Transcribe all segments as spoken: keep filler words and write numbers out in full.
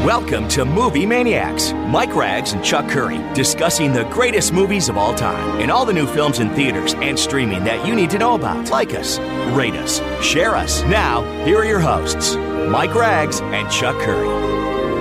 Welcome to Movie Maniacs. Mike Rags and Chuck Curry discussing the greatest movies of all time and all the new films in theaters and streaming that you need to know about. Like us, rate us, share us. Now, here are your hosts, Mike Rags and Chuck Curry.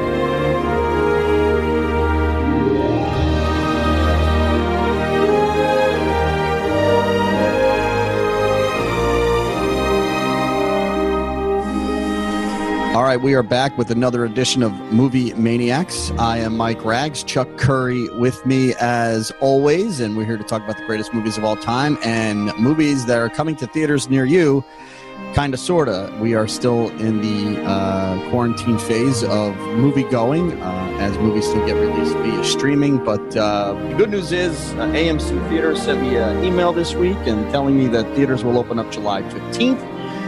All right, we are back with another edition of Movie Maniacs. I am Mike Rags, Chuck Curry with me as always, and we're here to talk about the greatest movies of all time and movies that are coming to theaters near you, kind of, sort of. We are still in the uh, quarantine phase of movie going uh, as movies still get released via streaming, but uh, the good news is uh, A M C Theaters sent me an email this week and telling me that theaters will open up July fifteenth.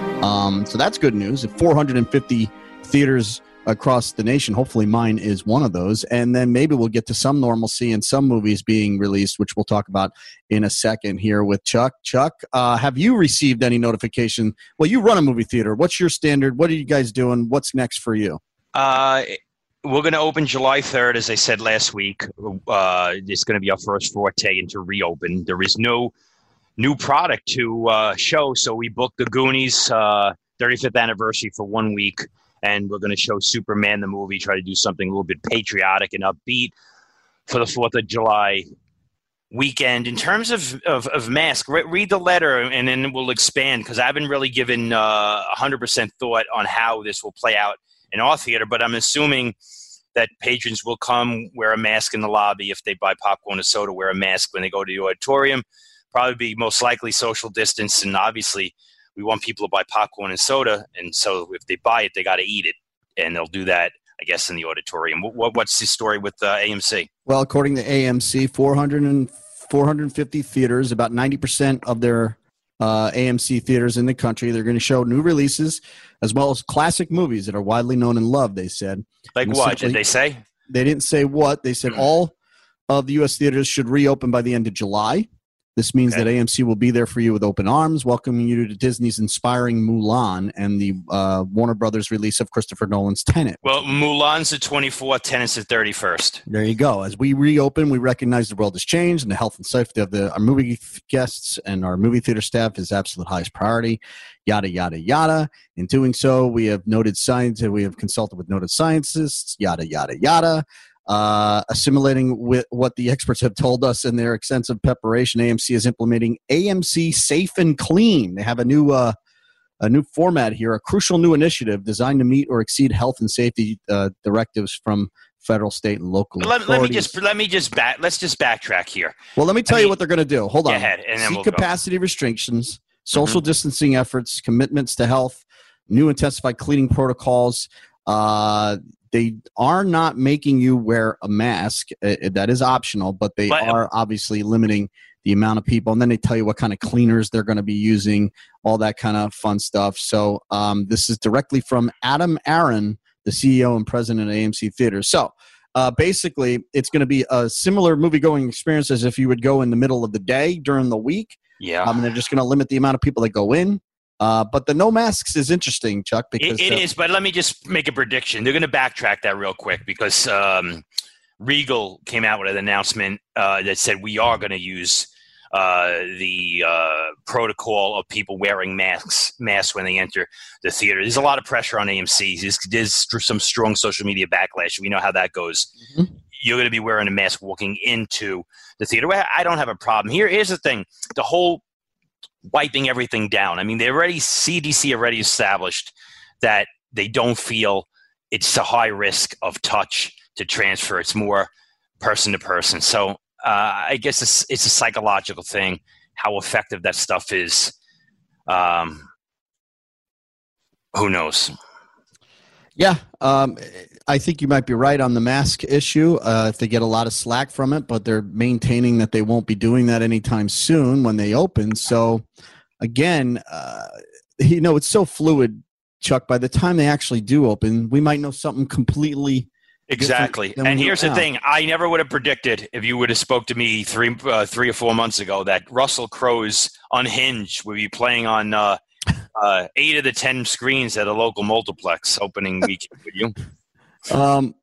Um, so that's good news. At four hundred fifty theaters across the nation, hopefully mine is one of those. And then maybe we'll get to some normalcy and some movies being released, which we'll talk about in a second here with Chuck. Chuck, uh, have you received any notification? Well, you run a movie theater. What's your standard? What are you guys doing? What's next for you? Uh, we're going to open July third, as I said last week. Uh, it's going to be our first forte into reopen. There is no new product to uh, show, so we booked the Goonies uh, thirty-fifth anniversary for one week, and we're going to show Superman the movie, try to do something a little bit patriotic and upbeat for the fourth of July weekend. In terms of, of, of mask, re- read the letter, and then we'll expand, because I haven't really given uh, one hundred percent thought on how this will play out in our theater, but I'm assuming that patrons will come, wear a mask in the lobby. If they buy popcorn or soda, wear a mask when they go to the auditorium. Probably be most likely social distance, and obviously we want people to buy popcorn and soda, and so if they buy it, they got to eat it, and they'll do that, I guess, in the auditorium. What, what's the story with uh, A M C? Well, according to A M C, four hundred and four hundred fifty theaters, about ninety percent of their uh, A M C theaters in the country, they're going to show new releases as well as classic movies that are widely known and loved, they said. Like what, did they say? They didn't say what. They said all of the U S theaters should reopen by the end of July. This means okay. that A M C will be there for you with open arms, welcoming you to Disney's inspiring Mulan and the uh, Warner Brothers release of Christopher Nolan's Tenet. Well, Mulan's the twenty-fourth, Tenet's the thirty-first. There you go. As we reopen, we recognize the world has changed, and the health and safety of the, our movie guests and our movie theater staff is absolute highest priority, yada, yada, yada. In doing so, we have noted science, we have consulted with noted scientists, yada, yada, yada. Uh, assimilating with what the experts have told us in their extensive preparation, A M C is implementing A M C Safe and Clean. They have a new uh, a new format here, a crucial new initiative designed to meet or exceed health and safety uh, directives from federal, state, and local let, authorities. Let me just let me just back. Let's just backtrack here. Well, let me tell I you mean, what they're going to do. Hold on. Ahead, and then See we'll capacity go. restrictions, social mm-hmm. distancing efforts, commitments to health, new intensified cleaning protocols. Uh, They are not making you wear a mask. Uh, that is optional, but they but, are obviously limiting the amount of people. And then they tell you what kind of cleaners they're going to be using, all that kind of fun stuff. So um, this is directly from Adam Aron, the C E O and president of A M C Theaters. So uh, basically, it's going to be a similar movie-going experience as if you would go in the middle of the day during the week. Yeah. Um, and they're just going to limit the amount of people that go in. Uh, but the no masks is interesting, Chuck. Because it, it is, but let me just make a prediction. They're going to backtrack that real quick because um, Regal came out with an announcement uh, that said we are going to use uh, the uh, protocol of people wearing masks masks when they enter the theater. There's a lot of pressure on A M C. There's, there's some strong social media backlash. We know how that goes. Mm-hmm. You're going to be wearing a mask walking into the theater. I don't have a problem. Here, here's the thing. The whole wiping everything down. I mean, they already, C D C already established that they don't feel it's a high risk of touch to transfer. It's more person to person. So uh, I guess it's, it's a psychological thing, how effective that stuff is. Um, who knows? Yeah, um, I think you might be right on the mask issue. Uh, if they get a lot of slack from it, but they're maintaining that they won't be doing that anytime soon when they open. So, again, uh, you know, it's so fluid, Chuck. By the time they actually do open, we might know something completely exactly. And here's the thing: I never would have predicted if you would have spoke to me three, uh, three or four months ago that Russell Crowe's Unhinged would be playing on. Uh, Uh, eight of the ten screens at a local multiplex opening week. Would you? Um,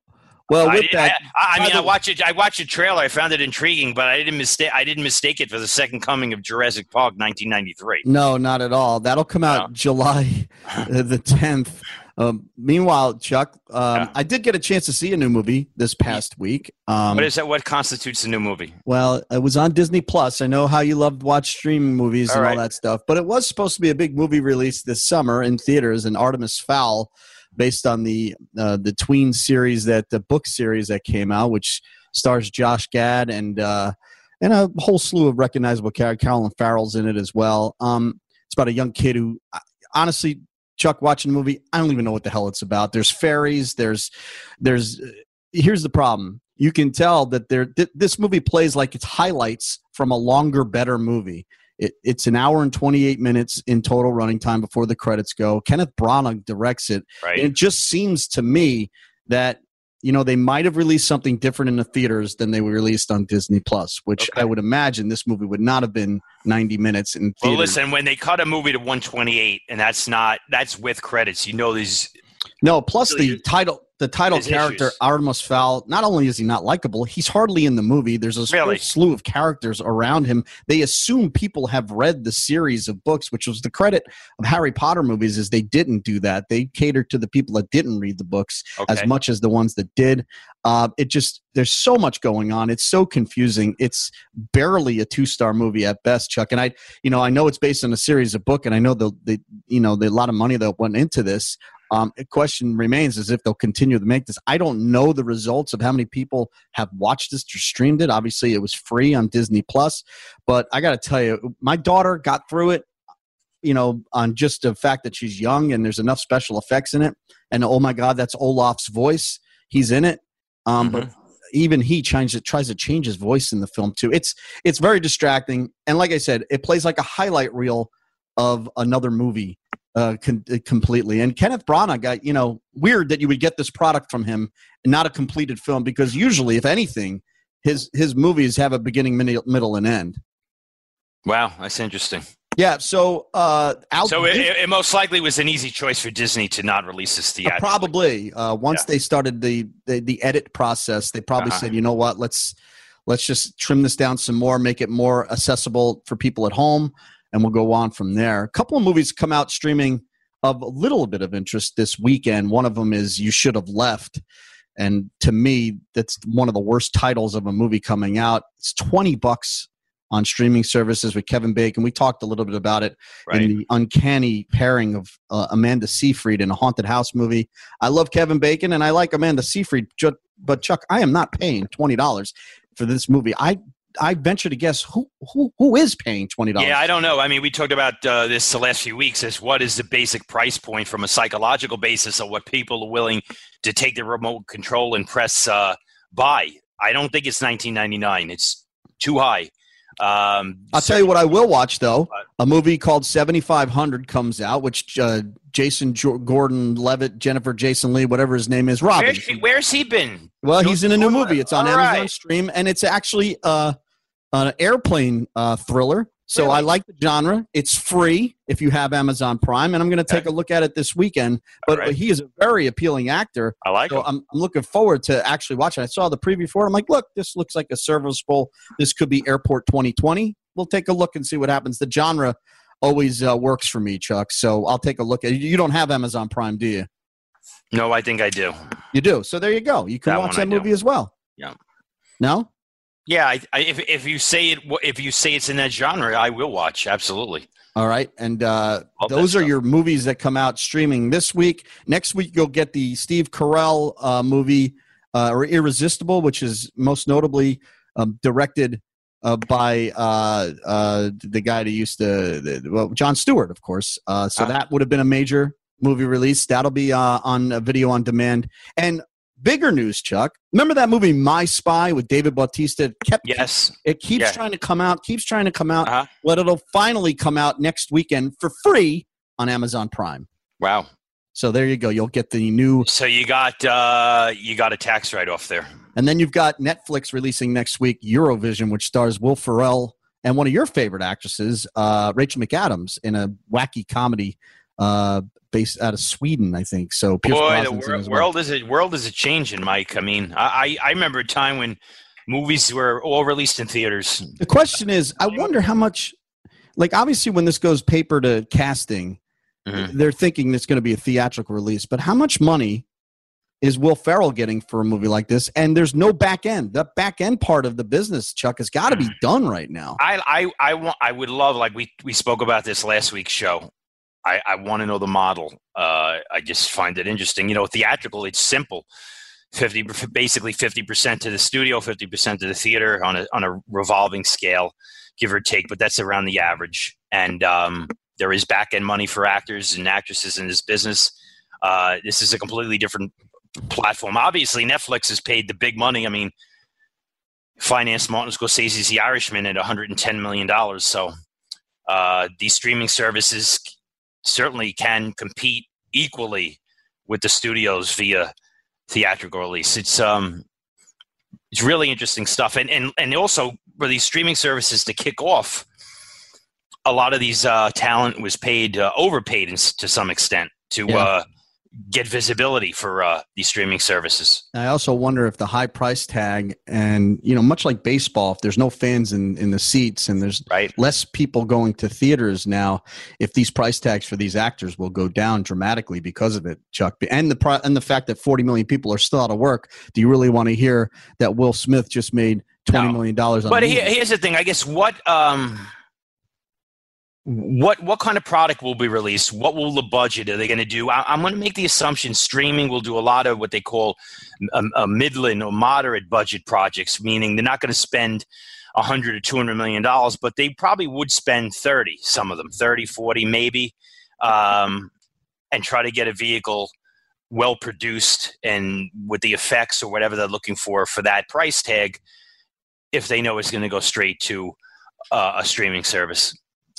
Well, I, with did- that, I, I by mean, the- I watched it. I watched a trailer. I found it intriguing, but I didn't mistake. I didn't mistake it for the second coming of Jurassic Park, nineteen ninety-three. no, not at all. That'll come out No. July uh, the tenth. Um, meanwhile, Chuck, um, Yeah. I did get a chance to see a new movie this past week. Um, What is that? What constitutes a new movie? Well, it was on Disney Plus. I know how you love to watch streaming movies All and right. all that stuff, but it was supposed to be a big movie release this summer in theaters, and Artemis Fowl, based on the uh, the tween series that the book series that came out, which stars Josh Gad and uh, and a whole slew of recognizable characters. Colin Farrell's in it as well. Um, it's about a young kid who, honestly, Chuck, watching the movie, I don't even know what the hell it's about. There's fairies. There's there's. Here's the problem. You can tell that there th- this movie plays like it's highlights from a longer, better movie. It, it's an hour and twenty-eight minutes in total running time before the credits go. Kenneth Branagh directs it. Right. And it just seems to me that, you know, they might have released something different in the theaters than they were released on Disney Plus, which Okay. I would imagine this movie would not have been ninety minutes in Well, theaters. listen. When they cut a movie to one twenty-eight, and that's not that's with credits. You know these. No, plus So the you- title, the title There's character, issues. Artemis Fowl. Not only is he not likable, he's hardly in the movie. There's a Really? whole slew of characters around him. They assume people have read the series of books, which was the credit of Harry Potter movies. Is they didn't do that. They catered to the people that didn't read the books Okay. as much as the ones that did. Uh, it just there's so much going on. It's so confusing. It's barely a two star movie at best, Chuck. And I, you know, I know it's based on a series of book, and I know the the you know the a lot of money that went into this. Um, the question remains is if they'll continue to make this. I don't know the results of how many people have watched this or streamed it. Obviously, it was free on Disney Plus, but I got to tell you, my daughter got through it, you know, on just the fact that she's young and there's enough special effects in it. And oh my God, that's Olaf's voice. He's in it. Um, But even he changes, tries to change his voice in the film too. It's it's very distracting. And like I said, it plays like a highlight reel of another movie. Uh, con- completely. And Kenneth Branagh got, you know, weird that you would get this product from him and not a completed film, because usually, if anything, his his movies have a beginning, middle, middle and end. Wow, that's interesting. Yeah. So, uh, out So it, it most likely was an easy choice for Disney to not release this uh, theatrically. probably uh, once Yeah. they started the, the the edit process, they probably Uh-huh. said, you know what, let's let's just trim this down some more, make it more accessible for people at home, and we'll go on from there. A couple of movies come out streaming of a little bit of interest this weekend. One of them is You Should Have Left. And to me, that's one of the worst titles of a movie coming out. It's twenty bucks on streaming services with Kevin Bacon. We talked a little bit about it Right. in the uncanny pairing of uh, Amanda Seyfried in a haunted house movie. I love Kevin Bacon and I like Amanda Seyfried, ju- but Chuck, I am not paying twenty dollars for this movie. I I venture to guess who who who is paying twenty dollars. Yeah, I don't know. I mean, we talked about uh, this the last few weeks as what is the basic price point from a psychological basis of what people are willing to take the remote control and press uh, buy. I don't think it's nineteen ninety-nine. It's too high. Um, I'll so- tell you what I will watch, though. A movie called seventy-five hundred comes out, which uh, Jason jo- Gordon-Levitt, Jennifer Jason Lee, whatever his name is, Robin. Where's, he, where's he been? Well, he's in a new movie. It's on All Amazon right. Stream, and it's actually uh, an airplane uh, thriller. So Really? I like the genre. It's free if you have Amazon Prime, and I'm going to take Okay. a look at it this weekend. But All right. he is a very appealing actor. I like So him. I'm, I'm looking forward to actually watching. I saw the preview for it. I'm like, look, this looks like a serviceable. This could be Airport twenty twenty. We'll take a look and see what happens. The genre always uh, works for me, Chuck. So I'll take a look at it. You don't have Amazon Prime, do you? No, I think I do. You do. So there you go. You can That watch one I that do. movie as well. Yeah. No? Yeah, I, I, if if you say it, if you say it's in that genre, I will watch. Absolutely. All right. And uh, Love that those are stuff. your movies that come out streaming this week. Next week, you'll get the Steve Carell uh, movie, uh, or Irresistible, which is most notably um, directed uh, by uh, uh, the guy that used to, the, well, Jon Stewart, of course. Uh, so Ah. that would have been a major movie release. That'll be uh, on uh, video on demand. And bigger news, Chuck. Remember that movie My Spy with David Bautista? It kept Yes. it keeps Yeah. trying to come out, keeps trying to come out. Uh-huh. Well, it'll finally come out next weekend for free on Amazon Prime. Wow. So there you go. You'll get the new, So you got uh, you got a tax write off there. and then you've got Netflix releasing next week Eurovision, which stars Will Ferrell and one of your favorite actresses, uh, Rachel McAdams, in a wacky comedy uh, based out of Sweden, I think. So Pierce Boy, the Brosnan's in wor- as well. world is a world is a changing, Mike. I mean, I, I I remember a time when movies were all released in theaters. The question is, I wonder how much, like obviously when this goes paper to casting, Mhm. they're thinking it's going to be a theatrical release, but how much money is Will Ferrell getting for a movie like this? And there's no back end. The back end part of the business, Chuck, has got to be done right now. I I I want I would love, like we we spoke about this last week's show. I, I want to know the model. Uh, I just find it interesting. You know, theatrical, it's simple. fifty basically fifty percent to the studio, fifty percent to the theater on a on a revolving scale, give or take, but that's around the average. And um, there is back end money for actors and actresses in this business. Uh, this is a completely different platform. Obviously, Netflix has paid the big money. I mean, financed Martin Scorsese's The Irishman at one hundred ten million dollars. So uh, these streaming services certainly can compete equally with the studios via theatrical release. It's um, it's really interesting stuff, and and and also for these streaming services to kick off, a lot of these uh, talent was paid uh, overpaid in, to some extent to Yeah. uh, get visibility for uh, these streaming services. I also wonder if the high price tag and, you know, much like baseball, if there's no fans in, in the seats and there's Right. less people going to theaters now, if these price tags for these actors will go down dramatically because of it, Chuck. And the pro- and the fact that forty million people are still out of work. Do you really want to hear that Will Smith just made twenty million dollars on But a movie? here, here's the thing. I guess what um, what what kind of product will be released? What will the budget? Are they going to do? I, I'm going to make the assumption streaming will do a lot of what they call a, a midland or moderate budget projects, meaning they're not going to spend a hundred or two hundred million dollars, but they probably would spend thirty. Some of them, thirty, forty, maybe, um, and try to get a vehicle well produced and with the effects or whatever they're looking for for that price tag, if they know it's going to go straight to uh, a streaming service.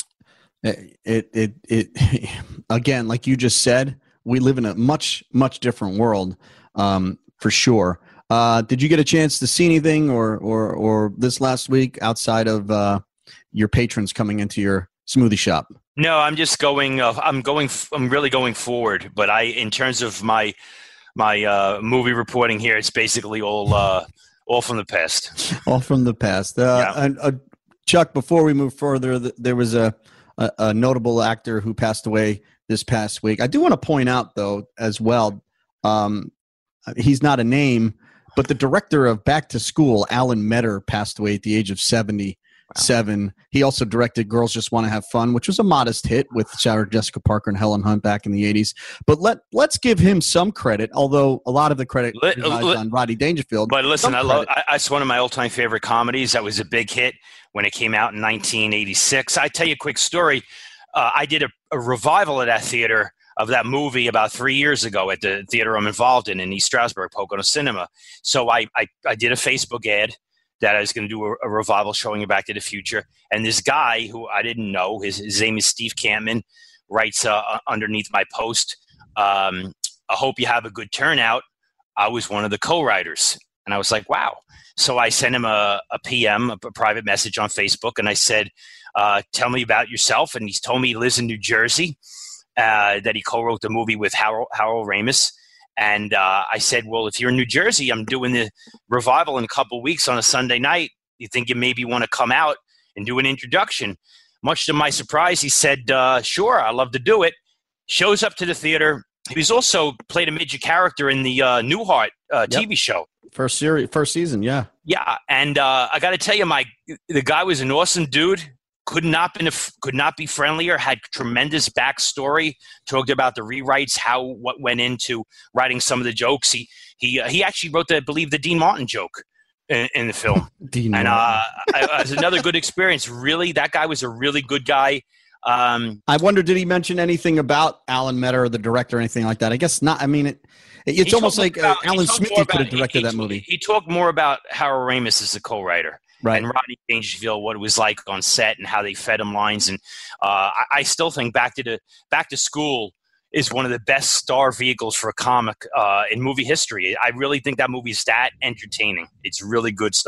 It, it, it, again, like you just said, we live in a much, much different world, um, for sure. Uh, did you get a chance to see anything or, or, or this last week outside of uh, your patrons coming into your smoothie shop? No, I'm just going. Uh, I'm going. I'm really going forward. But I, in terms of my my uh, movie reporting here, it's basically all uh, all from the past. All from the past. Uh, Yeah. and, uh, Chuck, before we move further, th- there was a, a, a notable actor who passed away this past week. I do want to point out, though, as well, um, he's not a name, but the director of Back to School, Alan Metter, passed away at the age of seventy-seven. Wow. He also directed Girls Just Want to Have Fun, which was a modest hit with Sarah Jessica Parker and Helen Hunt back in the eighties. But let, let's give him some credit, although a lot of the credit Let- relies let- on Rodney Dangerfield. But listen, Some I love. credit. I, it's one of my all-time favorite comedies. That was a big hit when it came out in nineteen eighty-six. I tell you a quick story. Uh, I did a, a revival of that theater of that movie about three years ago at the theater I'm involved in in East Stroudsburg, Pocono Cinema. So I I, I did a Facebook ad that I was going to do a, a revival showing you Back to the Future. And this guy who I didn't know, his, his name is Steve Campman, writes uh, underneath my post, um, I hope you have a good turnout. I was one of the co-writers. And I was like, wow. So I sent him a, a P M, a, a private message on Facebook, and I said, uh, tell me about yourself. And he told me he lives in New Jersey, uh, that he co-wrote the movie with Harold, Harold Ramis. And uh, I said, well, if you're in New Jersey, I'm doing the revival in a couple of weeks on a Sunday night. You think you maybe want to come out and do an introduction? Much to my surprise, he said, uh, sure, I'd love to do it. Shows up to the theater. He was also played a major character in the uh, Newhart uh, Yep. T V show. First series, first season, yeah. Yeah, and uh, I got to tell you, Mike, the guy was an awesome dude. Could not been a, could not be friendlier. Had tremendous backstory. Talked about the rewrites, how what went into writing some of the jokes. He he uh, he actually wrote the I believe the Dean Martin joke in, in the film, Dean and Martin. uh, it was another good experience. Really, that guy was a really good guy. Um, I wonder, did he mention anything about Alan Metter or the director or anything like that? I guess not. I mean, it, it's he almost talked like uh, about- he Alan talked Smith more could have about- directed he- that he- movie. He talked more about Harold Ramis as the co-writer. Right. And Rodney Dangerfield, what it was like on set and how they fed him lines. And uh, I, I still think Back to the Back to School is one of the best star vehicles for a comic uh, in movie history. I really think that movie is that entertaining. It's really good stuff.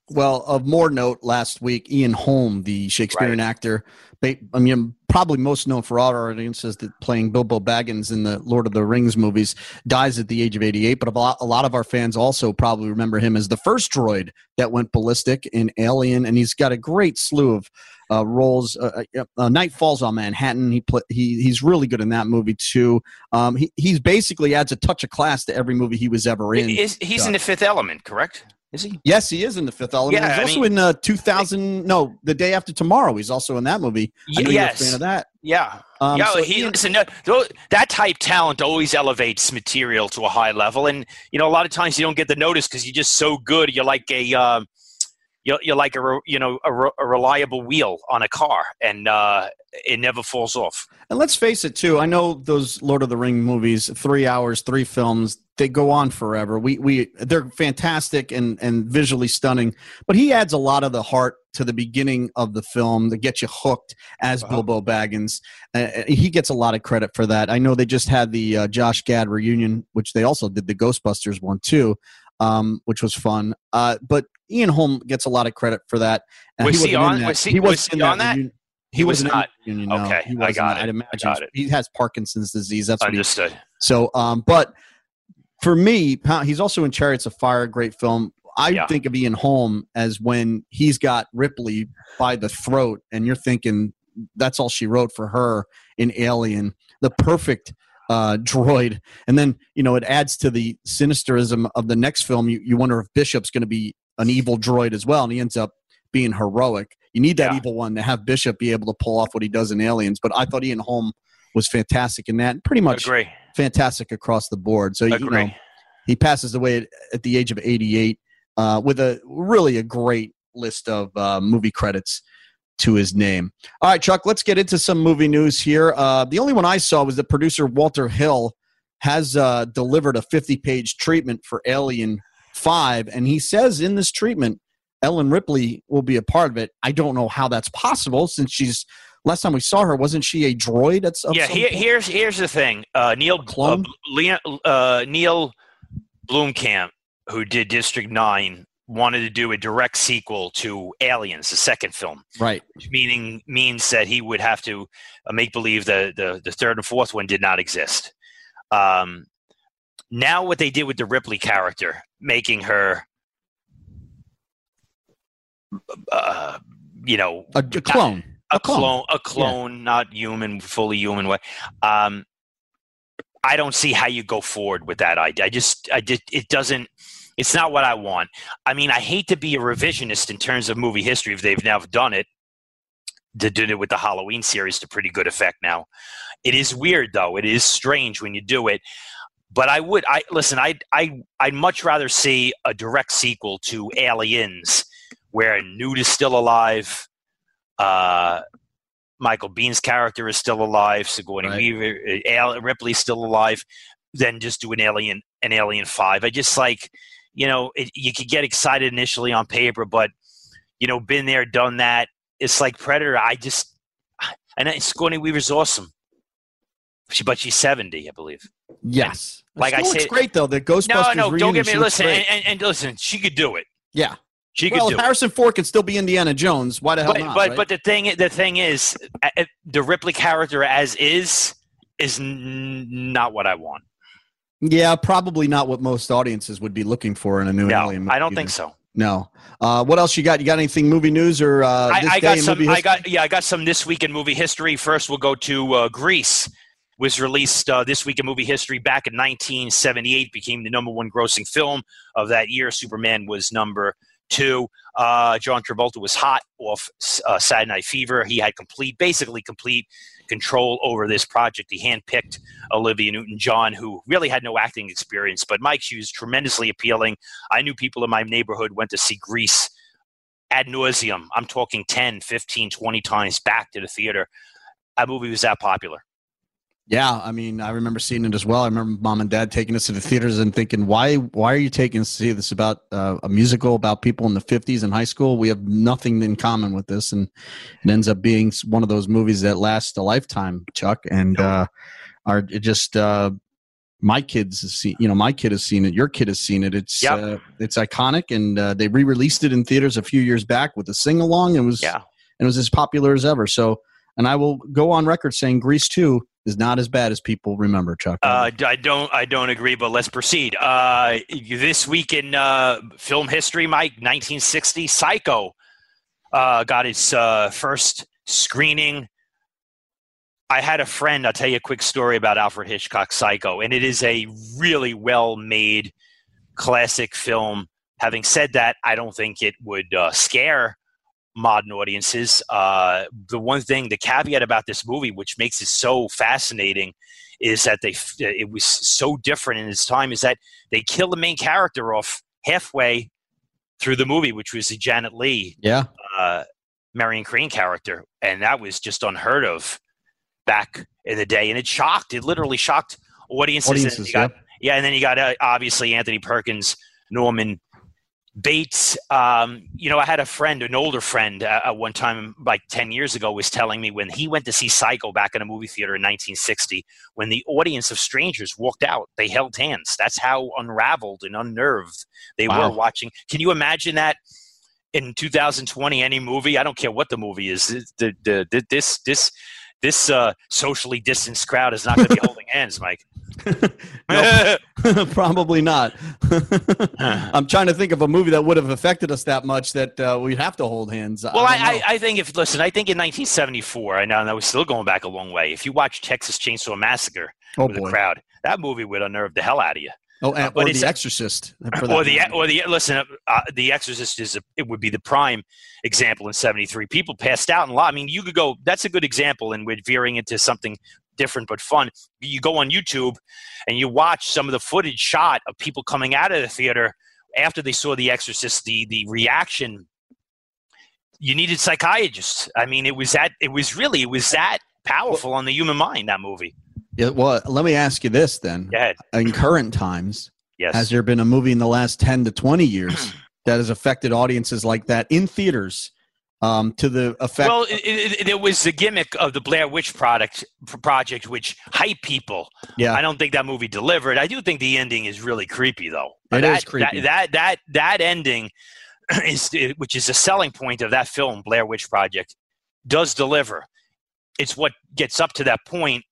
Well, of more note, last week, Ian Holm, the Shakespearean Right. actor, ba- I mean, probably most known for our audiences that playing Bilbo Baggins in the Lord of the Rings movies, dies at the age of eighty-eight. But a lot, a lot of our fans also probably remember him as the first droid that went ballistic in Alien, and he's got a great slew of uh, roles. Uh, uh, uh, Night Falls on Manhattan. He play, he he's really good in that movie too. Um, he he's basically adds a touch of class to every movie he was ever in. Is, he's in The Fifth Element, correct? Is he? Yes, he is in The Fifth Element. Yeah, he's I also mean- in uh, two thousand. No, The Day After Tomorrow. He's also in that movie. I know yes. you're a fan of that. Yeah. Um, yeah, so he, Ian- listen, no, tho- that type talent always elevates material to a high level, and you know a lot of times you don't get the notice because you're just so good. You're like a, uh, you're, you're like a, re- you know, a, re- a reliable wheel on a car, and uh, it never falls off. And let's face it, too. I know those Lord of the Ring movies, three hours, three films, they go on forever. We we they're fantastic and and visually stunning. But he adds a lot of the heart to the beginning of the film to get you hooked as Uh-huh. Bilbo Baggins. Uh, he gets a lot of credit for that. I know they just had the uh, Josh Gad reunion, which they also did the Ghostbusters one too, um, which was fun. Uh, but Ian Holm gets a lot of credit for that. Uh, Was he wasn't in on- that- was he- wasn't was in he on that? reunion. He was wasn't in not. the reunion, no. Okay, He I wasn't. got it. I'd I imagine got it. he has Parkinson's disease. That's what he Understood. so, um, but for me, Pa- he's also in Chariots of Fire, a great film. I Yeah. think of Ian Holm as when he's got Ripley by the throat, and you're thinking that's all she wrote for her in Alien, the perfect uh, droid. And then, you know, it adds to the sinisterism of the next film. You, you wonder if Bishop's going to be an evil droid as well, and he ends up being heroic. You need that Yeah. evil one to have Bishop be able to pull off what he does in Aliens. But I thought Ian Holm was fantastic in that, and pretty much Agree. fantastic across the board. So you Agree. know, he passes away at, at the age of eighty-eight uh, with a really a great list of uh, movie credits to his name. All right, Chuck, let's get into some movie news here. Uh, the only one I saw was that producer Walter Hill has uh, delivered a fifty-page treatment for Alien five, and he says in this treatment, Ellen Ripley will be a part of it. I don't know how that's possible since she's last time we saw her, wasn't she a droid? At some Yeah, some here, point? here's here's the thing. Uh, Neil uh, clone? Leon, uh, Neil Blomkamp, who did District Nine, wanted to do a direct sequel to Aliens, the second film, Right. which meaning means that he would have to uh, make believe the, the the third and fourth one did not exist. Um, now, what they did with the Ripley character, making her, uh, you know, A, a clone. a clone, a clone, not human, fully human way. Um, I don't see how you go forward with that idea. I just, I just, it doesn't. It's not what I want. I mean, I hate to be a revisionist in terms of movie history if they've never done it. They did it with the Halloween series to pretty good effect now. It is weird though. It is strange when you do it. But I would, I listen. I, I, I'd much rather see a direct sequel to Aliens, where Newt is still alive. Uh, Michael Bihn's character is still alive. Sigourney Right. Weaver, uh, Al- Ripley's still alive. Then just do an Alien, an Alien Five. I just like, you know, it, you could get excited initially on paper, but you know, been there, done that. It's like Predator. I just, and Sigourney Weaver's awesome. She, but she's seventy, I believe. Yes. Like It I still looks said- great though. The Ghostbusters No, no, reunion, don't get me. she looks Listen, great. and, and, and listen, she could do it. yeah. She could Well, do if it. Harrison Ford could still be Indiana Jones, why the hell But not? but right? but the thing the thing is, uh, uh, the Ripley character as is is n- not what I want. yeah, probably not what most audiences would be looking for in a new No, Alien movie I don't either. think so. No. Uh, what else you got? You got anything movie news or uh, I, this I day got in some. movie I history? got yeah. I got some this week in movie history. First, we'll go to uh, Grease. Was released uh, this week in movie history back in nineteen seventy-eight. Became the number one grossing film of that year. Superman was number two. Uh, John Travolta was hot off uh, Saturday Night Fever. He had complete, basically complete control over this project. He handpicked Olivia Newton-John, who really had no acting experience, but Mike, she was tremendously appealing. I knew people in my neighborhood went to see Grease ad nauseum. I'm talking ten, fifteen, twenty times back to the theater. That movie was that popular. Yeah, I mean, I remember seeing it as well. I remember mom and dad taking us to the theaters and thinking, "Why? Why are you taking us to see this about uh, a musical about people in the fifties in high school? We have nothing in common with this." And it ends up being one of those movies that last a lifetime, Chuck. And uh, are it just uh, my kids have seen, you know, my kid has seen it. Your kid has seen it. It's Yep. uh, it's iconic, and uh, they re-released it in theaters a few years back with a sing-along. It was Yeah. and it was as popular as ever. So, and I will go on record saying Grease two is not as bad as people remember, Chuck. Uh, I don't. I don't agree. But let's proceed. Uh, this week in uh, film history, Mike, nineteen sixty, Psycho uh, got its uh, first screening. I had a friend. I'll tell you a quick story about Alfred Hitchcock's Psycho, and it is a really well-made classic film. Having said that, I don't think it would uh, scare modern audiences. Uh, the one thing, the caveat about this movie, which makes it so fascinating, is that they it was so different in its time, is that they kill the main character off halfway through the movie, which was the Janet Leigh, Yeah. uh, Marion Crane character, and that was just unheard of back in the day, and it shocked. It literally shocked audiences. Audiences, and you got, yeah. yeah, and then you got uh, obviously Anthony Perkins, Norman Bates. Um, you know, I had a friend, an older friend, uh, at one time, like ten years ago, was telling me when he went to see Psycho back in a movie theater in nineteen sixty, when the audience of strangers walked out, they held hands. That's how unraveled and unnerved they Wow. were watching. Can you imagine that in two thousand twenty? Any movie, I don't care what the movie is, the, the, the, this this this uh, socially distanced crowd is not going to be holding hands, Mike. No, probably not. I'm trying to think of a movie that would have affected us that much that uh, we'd have to hold hands. Well, I, I, don't know. I, I think if listen, I think in nineteen seventy-four, I know that was still going back a long way. If you watch Texas Chainsaw Massacre oh with boy. a crowd, that movie would unnerve the hell out of you. Oh, and, uh, but or it's The a- Exorcist. for that Or the matter. or the listen, uh, The Exorcist is a, it would be the prime example in seventy-three. People passed out in a lot. I mean, you could go. That's a good example, and we're veering into something different but fun. You go on YouTube and you watch some of the footage shot of people coming out of the theater after they saw The Exorcist. The the reaction. You needed psychiatrists. I mean, it was that. It was really. It was that powerful on the human mind. That movie. Yeah, well, let me ask you this then. Go ahead. In current times, Yes. has there been a movie in the last ten to twenty years that has affected audiences like that in theaters um, to the effect? Well, it, it, it was the gimmick of the Blair Witch product project, which hyped people. yeah. I don't think that movie delivered. I do think the ending is really creepy, though. It that, is creepy. That that that that ending is, which is a selling point of that film, Blair Witch Project, does deliver. It's what gets up to that point.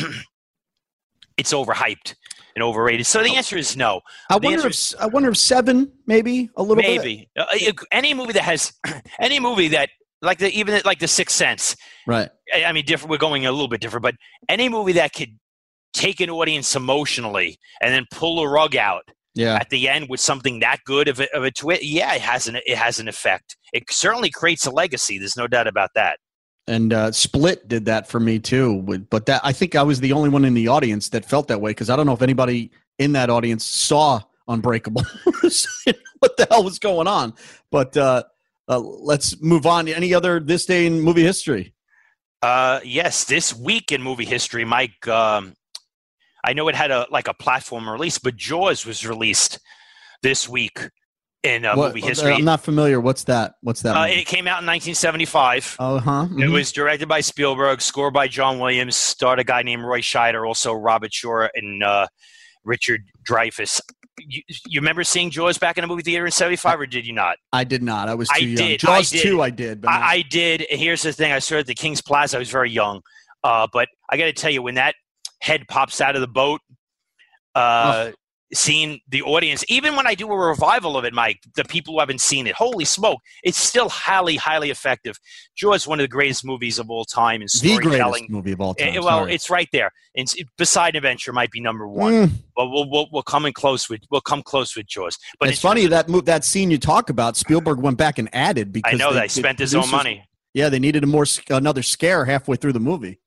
It's overhyped and overrated. So the answer is no. I The wonder answer if I wonder if Seven maybe a little bit. Maybe uh, any movie that has any movie that like the even like The Sixth Sense. Right. I I mean, different. We're going a little bit different, but any movie that could take an audience emotionally and then pull a rug out Yeah. at the end with something that good of a, of a twist, yeah, it has an it has an effect. It certainly creates a legacy. There's no doubt about that. And uh, Split did that for me too. With- But that I think I was the only one in the audience that felt that way because I don't know if anybody in that audience saw Unbreakable. What the hell was going on? But uh, uh, let's move on. Any other this day in movie history? Uh, yes, this week in movie history, Mike. Um, I know it had a like a platform release, but Jaws was released this week in uh, What- movie history. I'm not familiar. What's that? What's that? Uh, movie? it came out in nineteen seventy-five. Oh, huh. It mhm. was directed by Spielberg, scored by John Williams, starred a guy named Roy Scheider, also Robert Shaw and uh, Richard Dreyfuss. You, you remember seeing Jaws back in a movie theater in seventy-five, or did you not? I did not. I was I too young. did, I Jaws did. two, I did. But not- I, I did. Here's the thing. I saw it at the King's Plaza. I was very young. Uh, but I got to tell you, when that head pops out of the boat, uh, seeing the audience, even when I do a revival of it, Mike, the people who haven't seen it, holy smoke, it's still highly, highly effective. Jaws, one of the greatest movies of all time in the storytelling. greatest movie of all time. Eh, well, sorry. it's right there. It's, it, Poseidon Adventure might be number one, Mm. but we'll, we'll we'll come in close with we'll come close with Jaws. But it's funny that move that scene you talk about. Spielberg went back and added because I know they, that he the spent his own producers- money. Yeah, they needed a more sc- another scare halfway through the movie.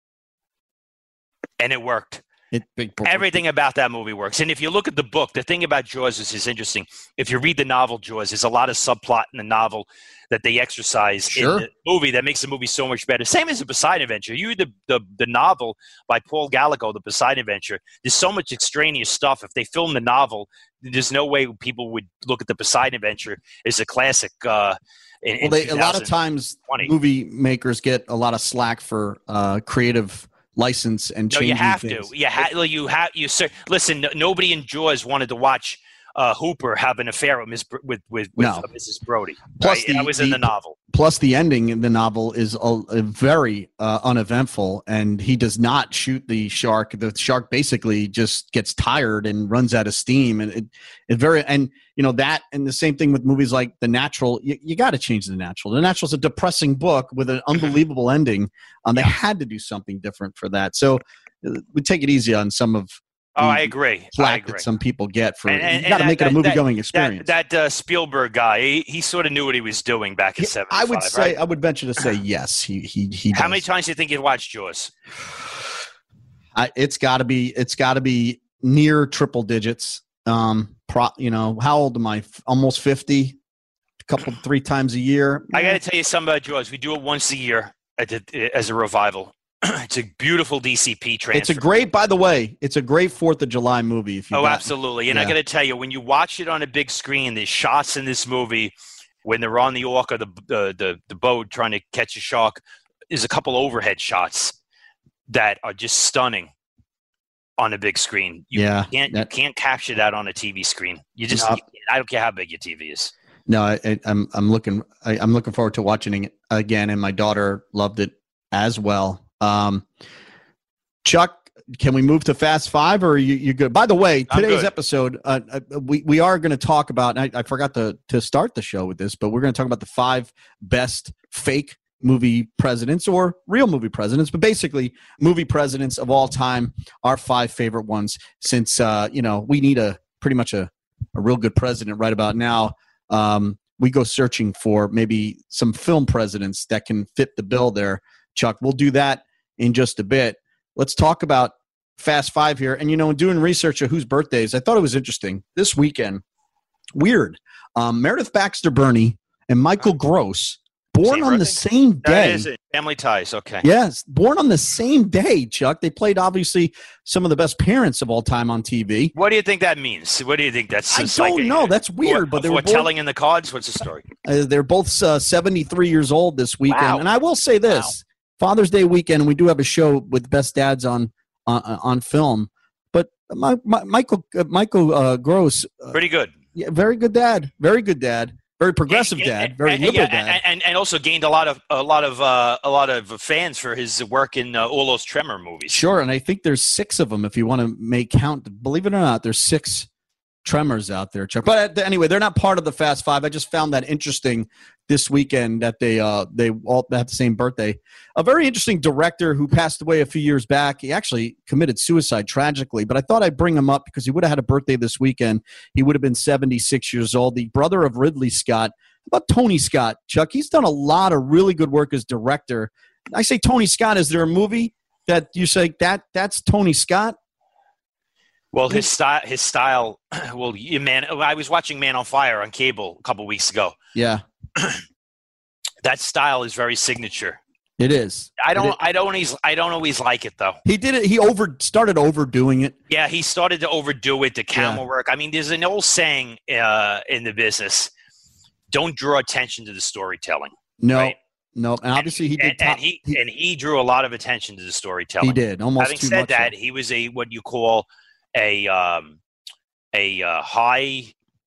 And it worked. It, big, Everything about that movie works. And if you look at the book, the thing about Jaws is, is interesting. If you read the novel Jaws, there's a lot of subplot in the novel that they exercise Sure. in the movie that makes the movie so much better. Same as the Poseidon Adventure. You read the, the, the novel by Paul Gallico, The Poseidon Adventure. There's so much extraneous stuff. If they filmed the novel, there's no way people would look at the Poseidon Adventure as a classic. Uh, in, Well, they, in a lot of two thousand times twenty. movie makers get a lot of slack for uh, creative license and No, changing you have things. to. You have. You have. You sir. Listen. No, nobody in Jaws wanted to watch uh, Hooper have an affair with Miss with with, with No. uh, Missus Brody. Plus right? the- that was in the- the novel. Plus, the ending in the novel is a, a very uh, uneventful, and he does not shoot the shark. The shark basically just gets tired and runs out of steam, and it, it very and you know that, and the same thing with movies like The Natural. You, you got to change The Natural. The Natural is a depressing book with an unbelievable ending. Um, they had to do something different for that. So uh, we take it easy on some of. Oh, the I agree. I Flack agree. that some people get for And- and- you got to and make that- it a movie that- going experience. That, that uh, Spielberg guy, he, he sort of knew what he was doing back in Yeah, seventy-five. I would say right? I would venture to say yes. He he he. How does. many times do you think you'd watched Jaws? I, it's got to be it's got to be near triple digits. Um, pro, you know, how old am I? F- Almost fifty. A couple, three times a year. I got to tell you something about Jaws. We do it once a year at the, as a revival. It's a beautiful D C P transfer. It's a great, by the way, it's a great Fourth of July movie. If you Oh, got- absolutely. And I yeah. got to tell you, when you watch it on a big screen, there's shots in this movie when they're on the orca, the the the, the boat trying to catch a shark. There's a couple overhead shots that are just stunning on a big screen. You Yeah, can't that- you can't capture that on a T V screen. You just No. you can't. I don't care how big your T V is. No, I, I- I'm I'm looking I, I'm looking forward to watching it again, and my daughter loved it as well. Um, Chuck, can we move to Fast Five, or are you you good? By the way, I'm today's good. episode, uh, uh, we we are going to talk about. And I, I forgot to to start the show with this, but we're going to talk about the five best fake movie presidents or real movie presidents, but basically movie presidents of all time. Our five favorite ones, since uh, you know we need a pretty much a a real good president right about now. Um, we go searching for maybe some film presidents that can fit the bill there. Chuck, we'll do that in just a bit. Let's talk about Fast Five here. And, you know, in doing research of whose birthdays, I thought it was interesting. This weekend, weird. Um, Meredith Baxter Burney and Michael Gross, born Same on the birthday? same That day. is it. Family ties. Okay. Yes, born on the same day, Chuck. They played, obviously, some of the best parents of all time on T V. What do you think that means? What do you think that's? I it's don't like a- know. That's weird, but they were Before both- telling in the cards. What's the story? Uh, they're both uh, seventy-three years old this weekend. Wow. And I will say this, Father's Day weekend, we do have a show with Best Dads on on, on film. But my, my, Michael uh, Michael uh, Gross, uh, Pretty good. yeah, very good dad, very good dad, very progressive And- dad, and- very and- liberal yeah, dad. and, and and also gained a lot of a lot of uh, a lot of fans for his work in uh, all those Tremor movies. Sure, and I think there's six of them if you want to make count. Believe it or not, there's six Tremors out there, Chuck. But uh, anyway, they're not part of the Fast Five. I just found that interesting this weekend that they uh they all have the same birthday. A very interesting director who passed away a few years back. He actually committed suicide tragically, but I thought I'd bring him up because he would have had a birthday this weekend. He would have been seventy-six years old. The brother of Ridley Scott. How about Tony Scott, Chuck? He's done a lot of really good work as director. I say Tony Scott. Is there a movie that you say that that's Tony Scott? Well, his style, his style. Well, you man, I was watching Man on Fire on cable a couple weeks ago. Yeah, That style is very signature. it is. I It don't, is. I don't always, I don't always like it though. He did it. He over started overdoing it. Yeah, he started to overdo it. The camera work. I mean, there's an old saying uh, in the business: "Don't draw attention to the storytelling." No, Right. no, and obviously he did. and, top, and he, and he drew a lot of attention to the storytelling. he did almost Having too said much. that, so. he was a what you call a um, a uh, high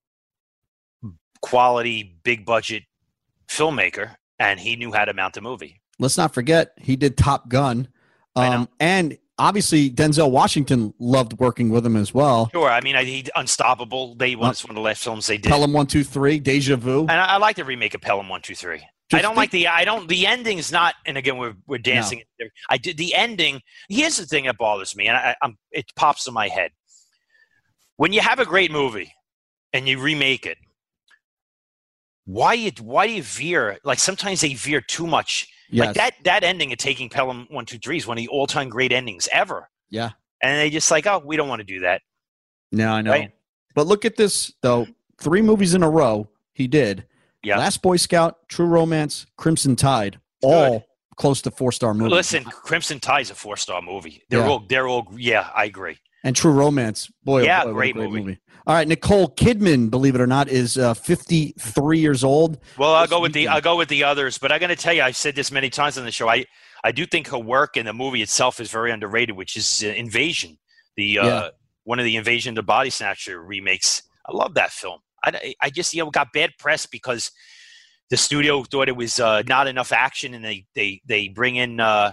quality, big budget filmmaker, and he knew how to mount a movie. Let's not forget he did Top Gun, I know. um, and obviously Denzel Washington loved working with him as well. Sure, I mean, I, he Unstoppable. They was one of the last films they did, Pelham One Two Three, Deja Vu. and I, I like the remake of Pelham One Two Three. I Just don't think- like the I don't the ending's not, and again we're we're dancing. I did the ending. Here's the thing that bothers me, and I, I'm it pops in my head. When you have a great movie and you remake it, why you why do you veer? Like sometimes they veer too much. Yes. Like that that ending of Taking Pelham One Two Three is one of the all time great endings ever. Yeah. And they just like, oh, we don't want to do that. No, I know. Right. But look at this though. Three movies in a row he did. Yeah. Last Boy Scout, True Romance, Crimson Tide, all Good. close to four star movies. Listen, Crimson Tide's a four star movie. They're Yeah. all they're all yeah, I agree. And True Romance, boy, oh Yeah, boy, what a great movie. All right, Nicole Kidman, believe it or not, is uh, fifty-three years old. Well, I'll This go with the weekend. I'll go with the others, but I'm going to tell you, I've said this many times on the show. I I do think her work in the movie itself is very underrated, which is uh, Invasion, the uh, Yeah. one of the Invasion of the Body Snatcher remakes. I love that film. I, I just you know got bad press because the studio thought it was uh, not enough action, and they they they bring in. Uh,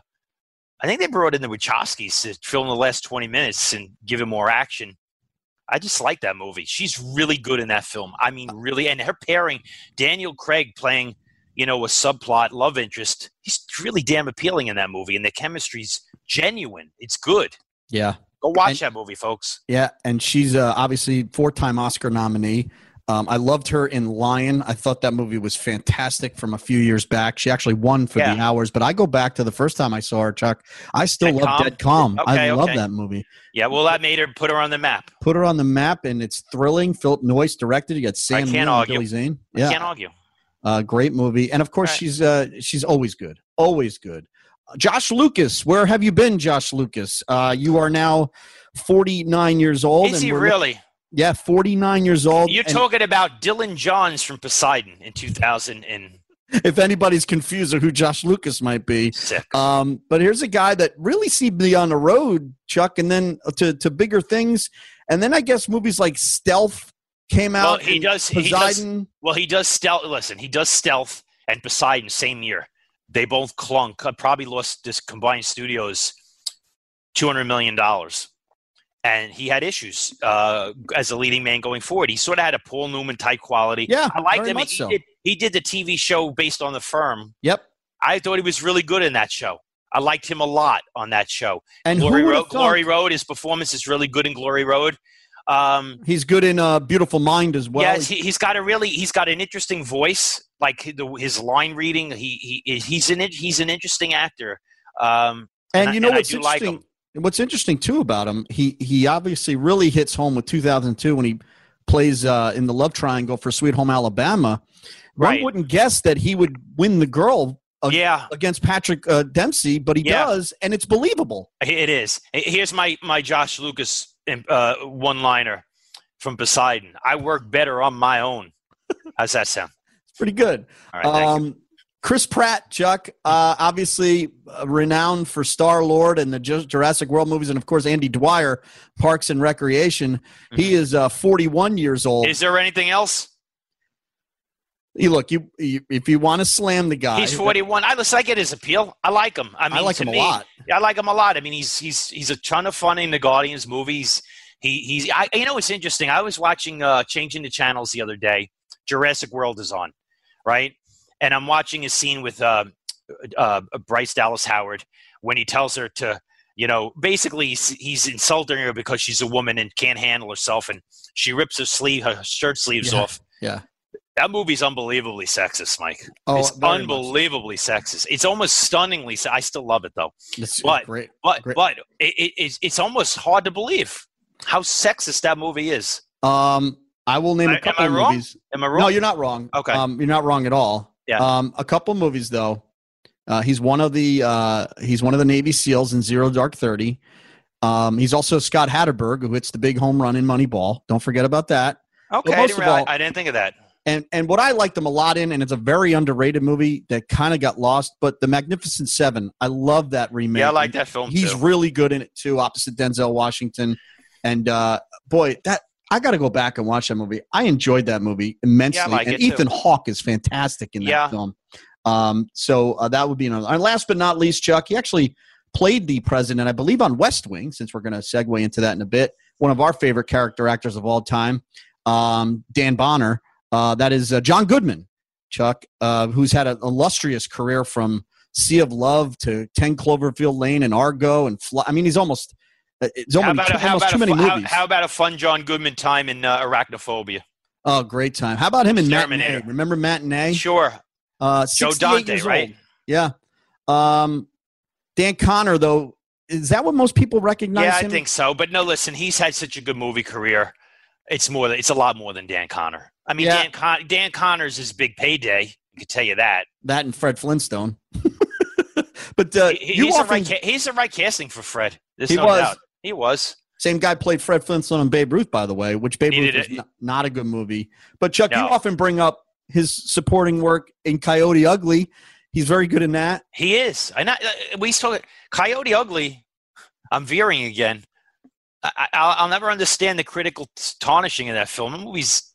I think they brought in the Wachowskis to film the last twenty minutes and give it more action. I just like that movie. She's really good in that film. I mean, really. And her pairing, Daniel Craig playing, you know, a subplot love interest, he's really damn appealing in that movie. And the chemistry's genuine. It's good. Yeah. Go watch And- that movie, folks. Yeah, and she's uh, obviously four-time Oscar nominee. Um, I loved her in Lion. I thought that movie was fantastic from a few years back. She actually won for Yeah. the hours, but I go back to the first time I saw her, Chuck. I still Dead love Calm? Dead Calm. Okay, I love okay. that movie. Yeah, well, that made her put her on the map. Put her on the map, and it's thrilling. Philip Noyce directed. You got Sam can't Neill and argue. Billy Zane. I Yeah, can't argue. uh, great movie. And of course, Right. she's uh, she's always good. Always good. Uh, Josh Lucas, where have you been, Josh Lucas? Uh, you are now forty-nine years old. Is and he we're really? Yeah, forty-nine years old. You're and talking about Dylan Johns from Poseidon in two thousand if anybody's confused of who Josh Lucas might be. six. Um, but here's a guy that really seemed to be on the road, Chuck, and then to, to bigger things. And then I guess movies like Stealth came Well, out. he and does- he does- Poseidon. Well, he does stealth. Listen, he does Stealth and Poseidon same year. They both clunk. uh, Probably lost this combined studios two hundred million dollars. And he had issues uh, as a leading man going forward. He sort of had a Paul Newman type quality. Yeah, I liked very him. much He, so. did, he did the T V show based on The Firm. Yep. I thought he was really good in that show. I liked him a lot on that show. And Glory who Road, would've Glory thought- Road, his performance is really good in Glory Road. Um, He's good in uh, Beautiful Mind as well. yes, he, he's got a really he's got an interesting voice, like the, his line reading. He he he's an he's an interesting actor. Um, and and you know I- and I what's do like interesting? him. What's interesting too about him? He he obviously really hits home with two thousand two when he plays uh, in the love triangle for Sweet Home Alabama. One Right. wouldn't guess that he would win the girl uh, yeah, against Patrick uh, Dempsey, but he Yeah. does, and it's believable. it is. Here's my my Josh Lucas uh, one liner from Poseidon. I work better on my own. How's that sound? It's pretty good. All right, thank you. Um, Chris Pratt, Chuck, uh, obviously uh, renowned for Star-Lord and the Ju- Jurassic World movies, and of course Andy Dwyer, Parks and Recreation. He is uh, forty-one years old. Is there anything else? You look, you, you if you want to slam the guy, He's forty-one. I listen. I get his appeal. I like him. I mean, I like to him a me, lot. I like him a lot. I mean, he's he's he's a ton of fun in the Guardians movies. He he's. I, you know, it's interesting. I was watching uh, changing the channels the other day. Jurassic World is on, right? And I'm watching a scene with uh, uh, Bryce Dallas Howard when he tells her to, you know, basically he's, he's insulting her because she's a woman and can't handle herself, and she rips her sleeve, her shirt sleeves Yeah. off. Yeah. That movie's unbelievably sexist, Mike. Oh, it's very much so. unbelievably sexist. It's almost stunningly. se- I still love it though, It's But- great. but Great. but it, it, it's it's almost hard to believe how sexist that movie is. Um, I will name Am a I- couple am I of wrong? movies. Am I wrong? No, you're not wrong. Okay. Um, you're not wrong at all. Yeah. Um, a couple movies though. Uh, he's one of the uh, he's one of the Navy SEALs in Zero Dark Thirty. Um, he's also Scott Hatterberg, who hits the big home run in Moneyball. Don't forget about that. Okay, Well, I most didn't, of realize, all- I didn't think of that. And and what I liked him a lot in, and it's a very underrated movie that kind of got lost, but The Magnificent Seven. I love that remake. Yeah, I like that film He's too. really good in it too, opposite Denzel Washington. And uh, boy, that I got to go back and watch that movie. I enjoyed that movie immensely, like and it, too. Ethan Hawke is fantastic in that Yeah. film. Um, so uh, that would be another. And last but not least, Chuck, he actually played the president, I believe, on West Wing. Since we're going to segue into that in a bit, one of our favorite character actors of all time, um, Dan Bonner. Uh, that is uh, John Goodman, Chuck, uh, who's had an illustrious career from Sea of Love to ten Cloverfield Lane and Argo and Fly. I mean, he's almost it's How almost, about, a, how, almost about too a, many fu- how, movies. how about a fun John Goodman time in uh, Arachnophobia? Oh, great time! How about him in Terminator. Matinee? Remember Matinee? Sure. Uh, Joe sixty-eight Dante, years right? old. Yeah. Um, Dan Connor, though, is that what most people recognize Yeah, I him? think so. But no, listen, he's had such a good movie career. It's more. Than, it's a lot more than Dan Connor. I mean, Yeah. Dan, Con- Dan Connor's his big payday. I can tell you that. That and Fred Flintstone. But uh, He- you he's, the often, right ca- he's the right casting for Fred. There's He no was. doubt. He was. same guy played Fred Flintstone and Babe Ruth, by the way, which Babe He Ruth did is it. not, not a good movie. But Chuck, you No. often bring up his supporting work in Coyote Ugly. He's very good in that. He is. I not. We saw it. Coyote Ugly. I'm veering again. I, I'll, I'll never understand the critical tarnishing of that film. The movie's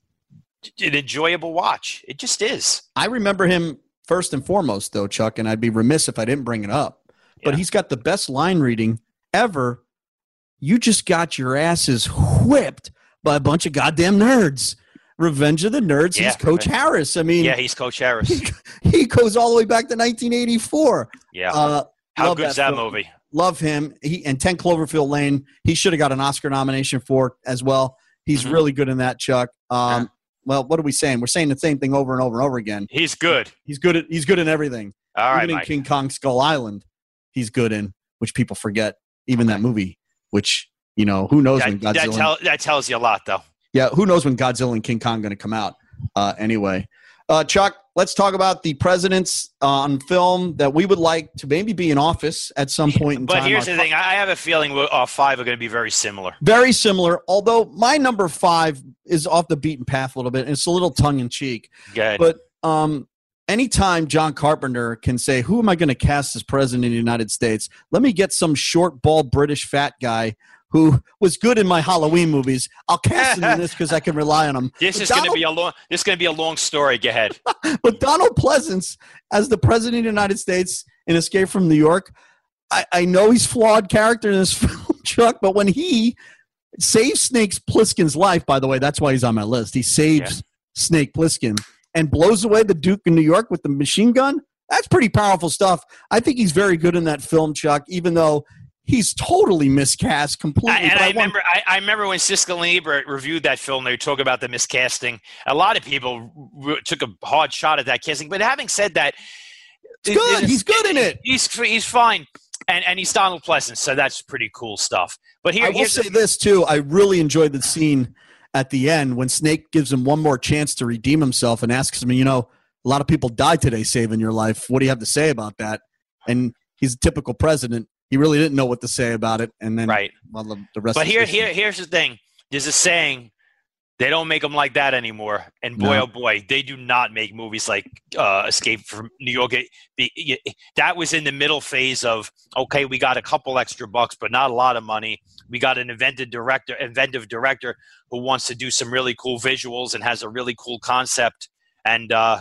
an enjoyable watch. It just is. I remember him first and foremost, though, Chuck, and I'd be remiss if I didn't bring it up. But Yeah. he's got the best line reading ever. You just got your asses whipped by a bunch of goddamn nerds. Revenge of the Nerds. Yeah, He's Coach Revenge. Harris. I mean, Yeah, he's Coach Harris. he, he goes all the way back to nineteen eighty-four. Yeah. Uh, How love good's that film. movie? Love him. He and ten Cloverfield Lane. He should have got an Oscar nomination for as well. He's Mhm. really good in that, Chuck. Um, Yeah. Well, what are we saying? We're saying the same thing over and over and over again. He's good. He's good at. He's good in everything. All right, Even in Mike. King Kong Skull Island, he's good in, which people forget. Even that movie, which you know, who knows when That, that, Godzilla? tell, that tells you a lot, though. yeah, who knows when Godzilla and King Kong going to come out? Uh, anyway, uh, Chuck, let's talk about the presidents on film that we would like to maybe be in office at some point in But time. here's Our the thing. I have a feeling we're- our five are going to be very similar. Very similar, although my number five is off the beaten path a little bit, and it's a little tongue in cheek. Good. But um, anytime John Carpenter can say, "Who am I going to cast as president of the United States?" Let me get some short, bald British fat guy who was good in my Halloween movies. I'll cast him in this because I can rely on him. this But is going to Donald- be a long. This is going to be a long story. Go ahead. But Donald Pleasance as the president of the United States in Escape from New York, I, I know he's flawed character in this film, Chuck, but when he saves Snake Plissken's life, by the way, that's why he's on my list. He saves Snake Plissken and blows away the Duke of New York with the machine gun. That's pretty powerful stuff. I think he's very good in that film, Chuck, even though he's totally miscast completely. I, and But I, want- remember, I, I remember when Siskel and Ebert reviewed that film, they were talking about the miscasting. A lot of people r- took a hard shot at that casting. But having said that, It's good. He's good in it. He's he's fine, and and he's Donald Pleasance, so that's pretty cool stuff. But here, I will here's say the, this too. I really enjoyed the scene at the end when Snake gives him one more chance to redeem himself and asks him, you know, a lot of people died today saving your life. What do you have to say about that? And he's a typical president. He really didn't know what to say about it. And then, right. well, the, the rest. But is here, history. here, here's the thing. There's a saying. They don't make them like that anymore. And boy, No. oh boy, they do not make movies like uh, Escape from New York. It, the, it, that was in the middle phase of, okay, we got a couple extra bucks, but not a lot of money. We got an inventive director, inventive director who wants to do some really cool visuals and has a really cool concept. And uh,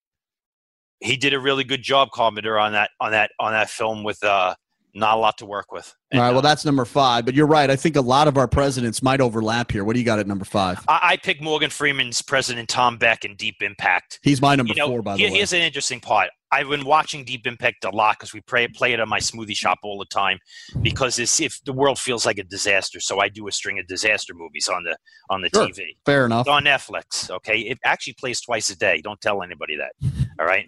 he did a really good job, Carpenter, on that on that on that film with uh, not a lot to work with. And, All right. Well, uh, that's number five. But you're right. I think a lot of our presidents might overlap here. What do you got at number five? I, I picked Morgan Freeman's President Tom Beck in Deep Impact. He's my number You know, four, by the here- way. here's an interesting part. I've been watching Deep Impact a lot because we play, play it on my smoothie shop all the time because it's, if the world feels like a disaster, so I do a string of disaster movies on the on the Sure. T V. Fair enough. It's on Netflix, okay? It actually plays twice a day. Don't tell anybody that, all right?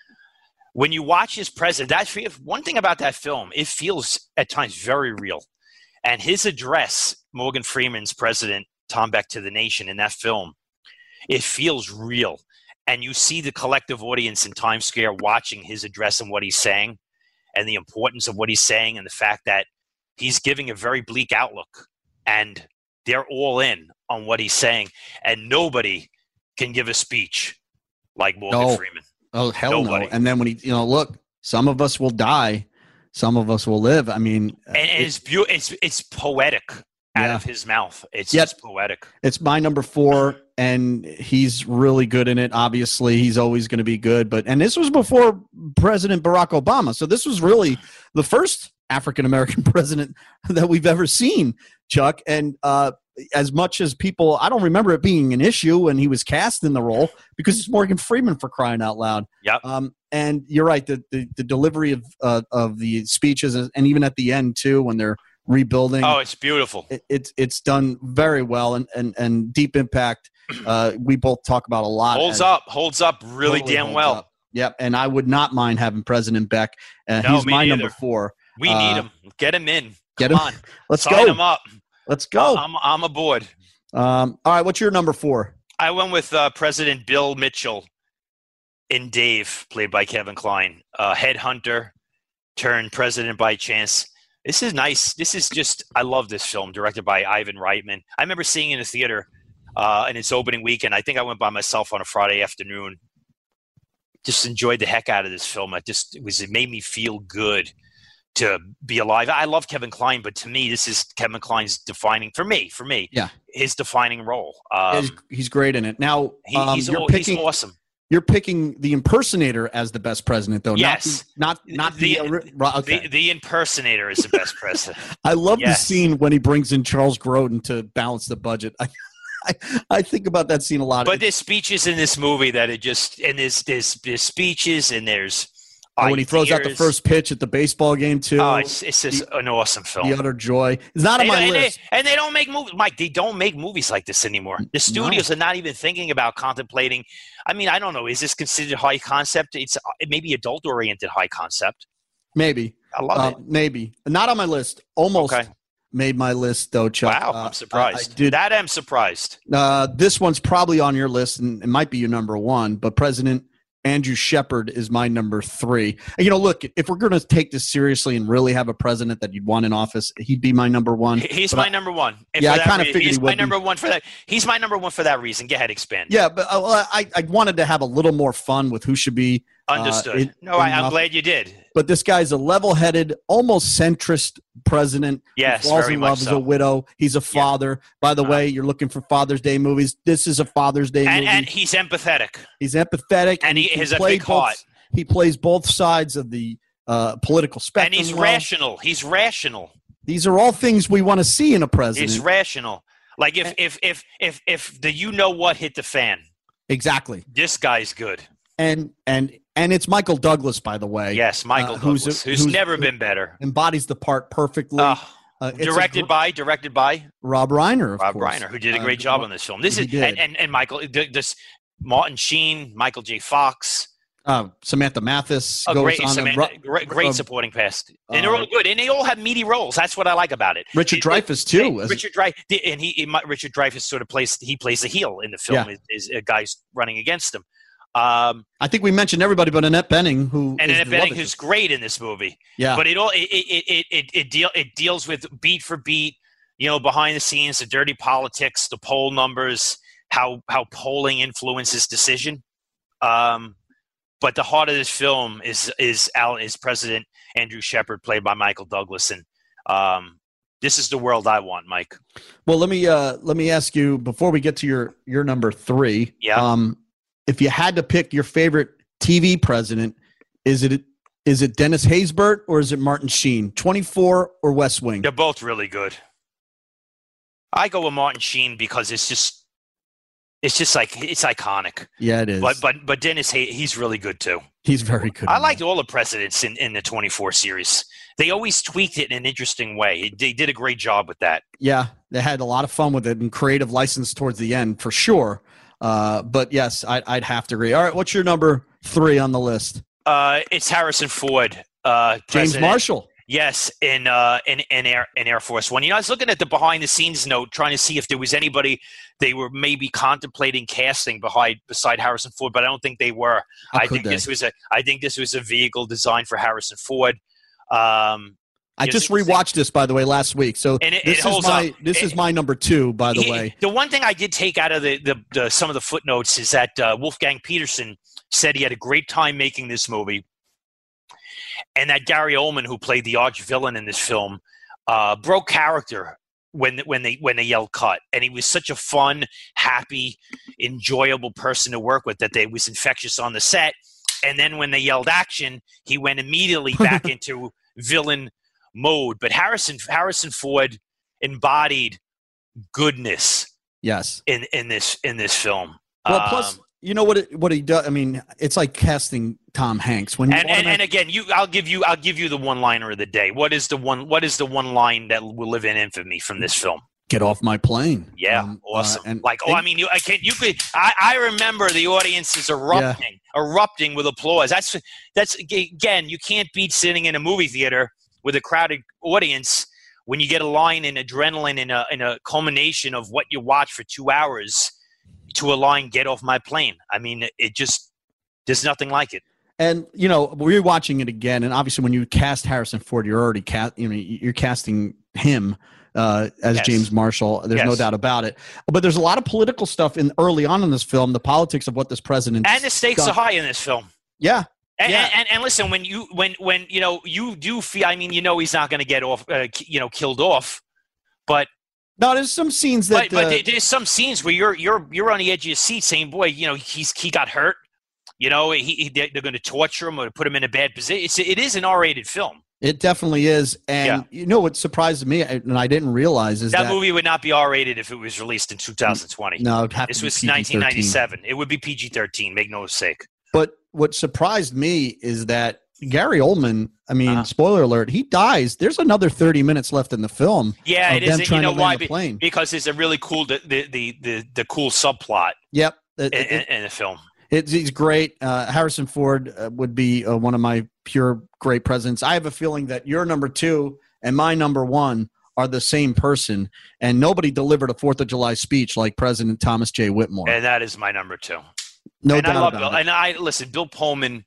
When you watch his president, that fe- one thing about that film, it feels at times very real. And his address, Morgan Freeman's president, Tom Beck to the nation in that film, it feels real. And you see the collective audience in Times Square watching his address and what he's saying and the importance of what he's saying and the fact that he's giving a very bleak outlook and they're all in on what he's saying. And nobody can give a speech like Morgan No. Freeman. Oh, hell Nobody. no. And then when he, you know, look, some of us will die. Some of us will live. I mean, And, and it- it's, beau- it's, it's poetic out Yeah. of his mouth. It's Yep. just poetic. it's my number four, and he's really good in it. Obviously, he's always going to be good. But and this was before President Barack Obama, so this was really the first African American president that we've ever seen, Chuck. And uh, as much as people, I don't remember it being an issue when he was cast in the role because it's Morgan Freeman, for crying out loud. Yep. Um, and you're right, the the, the delivery of uh, of the speeches, and even at the end too, when they're rebuilding. Oh, it's beautiful. It, it's it's done very well, and and and Deep Impact. Uh, we both talk about a lot. Holds as- up. Holds up really totally damn holds well. up. Yep, and I would not mind having President Beck. Uh, No, he's me my neither. number four. We Uh, need him. Get him in. get Come him- on. Let's Sign go. him up. Let's go. I'm, I'm aboard. Um, all right, what's your number four? I went with uh, President Bill Mitchell in Dave, played by Kevin Kline. Uh, headhunter turned president by chance. This is nice. This is just, I love this film, directed by Ivan Reitman. I remember seeing it in the theater uh, in its opening weekend. I think I went by myself on a Friday afternoon. just enjoyed the heck out of this film. I just it was it made me feel good to be alive. I love Kevin Kline, but to me, this is Kevin Kline's defining for me. For me, yeah, his defining role. Um, he's, he's great in it. Now he, um, he's, you're oh, picking, he's awesome. You're picking the impersonator as the best president, though. Yes, not the, not not the the, uh, okay. the, the impersonator is the best president. I love yes. the scene when he brings in Charles Grodin to balance the budget. I, I, I think about that scene a lot. But there's speeches in this movie that it just and there's there's, there's speeches and there's oh, when he throws out the first pitch at the baseball game too. Oh, it's, it's just the, an awesome film. The utter joy. It's not on my and list. They, and they don't make movies, Mike. They don't make movies like this anymore. The studios no. are not even thinking about contemplating. I mean, I don't know. Is this considered high concept? It's it may be adult oriented high concept. Maybe. I love uh, it. Maybe not on my list. Almost. Okay. Made my list though, Chuck. Wow, uh, I'm surprised. I, I did, that I'm surprised. Uh, this one's probably on your list, and it might be your number one. But President Andrew Shepard is my number three. And, you know, look, if we're going to take this seriously and really have a president that you'd want in office, he'd be my number one. He's but my I, number one. And yeah, I kind of figured he's he my would number be. one for that. He's my number one for that reason. Go ahead, expand. Yeah, but uh, I, I wanted to have a little more fun with who should be. Understood. Uh, in, no, I, I'm office. glad you did. But this guy's a level-headed, almost centrist president. Yes, who falls very in much love so. as a widow. He's a father. Yeah. By the uh, way, you're looking for Father's Day movies. This is a Father's Day and, movie. And he's empathetic. He's empathetic. And, and he, he has a both, big heart. He plays both sides of the uh, political spectrum. And he's well. rational. He's rational. These are all things we want to see in a president. He's rational. Like if if if if if the you know what hit the fan. Exactly. This guy's good. And and and it's Michael Douglas, by the way. Yes, Michael uh, Douglas, who's, who's, who's never been better. Embodies the part perfectly. Uh, uh, directed gr- by directed by Rob Reiner, of Rob course. Reiner, who did a great uh, job on this film. This is did. and, and and Michael this Martin Sheen, Michael J. Fox. Uh, Samantha Mathis oh, goes great, on Samantha, a, great, great supporting cast, and they're all good, and they all have meaty roles. That's what I like about it. Richard it, Dreyfuss it, too. It, Richard Dreyfuss, and he, he Richard Dreyfuss sort of plays he plays the heel in the film. Yeah. Is, is a guy's running against him. Um, I think we mentioned everybody, but Annette Bening, who and Annette Bening, who's great in this movie. Yeah, but it all it it it it, it deal it deals with beat for beat, you know, behind the scenes, the dirty politics, the poll numbers, how how polling influences decision. Um, But the heart of this film is is Al is President Andrew Shepard, played by Michael Douglas, and um, this is the world I want, Mike. Well, let me uh, let me ask you before we get to your your number three. Yeah. Um, if you had to pick your favorite T V president, is it is it Dennis Haysbert or is it Martin Sheen? twenty-four or West Wing? They're both really good. I go with Martin Sheen because it's just. It's just like it's iconic. Yeah, it is. But but but Dennis, he's really good too. He's very good. I liked all the presidents in, in the twenty-four series. They always tweaked it in an interesting way. They did a great job with that. Yeah, they had a lot of fun with it and creative license towards the end for sure. Uh, but yes, I, I'd have to agree. All right, what's your number three on the list? Uh, it's Harrison Ford. Uh, James president. Marshall. Yes, in uh, in in Air in Air Force One. You know, I was looking at the behind the scenes note, trying to see if there was anybody they were maybe contemplating casting behind beside Harrison Ford, but I don't think they were. How I think they? this was a I think this was a vehicle designed for Harrison Ford. Um, I just rewatched this, by the way, last week. So and it, this it is my up. this it, is my number two, by the he, way. The one thing I did take out of the, the, the some of the footnotes is that uh, Wolfgang Peterson said he had a great time making this movie. And that Gary Oldman, who played the arch villain in this film, uh, broke character when when they when they yelled cut, and he was such a fun, happy, enjoyable person to work with that they was infectious on the set. And then when they yelled action, he went immediately back into villain mode. But Harrison Harrison Ford embodied goodness. Yes, in in this in this film. Well, um, plus. You know what? It, what he does. I mean, it's like casting Tom Hanks. When you and, and, and again, you, I'll give you, I'll give you the one-liner of the day. What is the one? What is the one line that will live in infamy from this film? Get off my plane. Yeah, um, awesome. Uh, and like, oh, I mean, you, I can, you could. I, I remember the audience is erupting, yeah. erupting with applause. That's that's again, you can't beat sitting in a movie theater with a crowded audience when you get a line in adrenaline in a in a culmination of what you watch for two hours. To a line, get off my plane. I mean, it just, there's nothing like it. And, you know, we're watching it again. And obviously when you cast Harrison Ford, you're already cast, you know, you're casting him uh, as yes. James Marshall. There's yes. no doubt about it. But there's a lot of political stuff in early on in this film, the politics of what this president and the stakes done. are high in this film. Yeah. And, yeah. and, and listen, when you when when you know you do feel, I mean, you know, he's not going to get off, uh, you know, killed off, but no, there's some scenes that. But, uh, but there's some scenes where you're you're you're on the edge of your seat, saying, "Boy, you know, he's he got hurt. You know, he, he they're going to torture him or put him in a bad position." It's, it is an R-rated film. It definitely is, and Yeah. you know what surprised me, and I didn't realize is that, That movie would not be R-rated if it was released in two thousand twenty. no, it'd have This to be was P G thirteen. nineteen ninety-seven. It would be P G thirteen. Make no mistake. But what surprised me is that Gary Oldman, I mean, Uh-huh. spoiler alert, he dies. There's another thirty minutes left in the film. Yeah, of it them is. You trying know to why? land the Be- plane. Because there's a really cool the the the the, the cool subplot Yep. It- in, it- in, in the film. It's, he's great. Uh, Harrison Ford uh, would be uh, one of my pure great presidents. I have a feeling that your number two and my number one are the same person, and nobody delivered a Fourth of July speech like President Thomas J. Whitmore. And that is my number two. No and doubt I love about Bill. it. And I listen, Bill Pullman.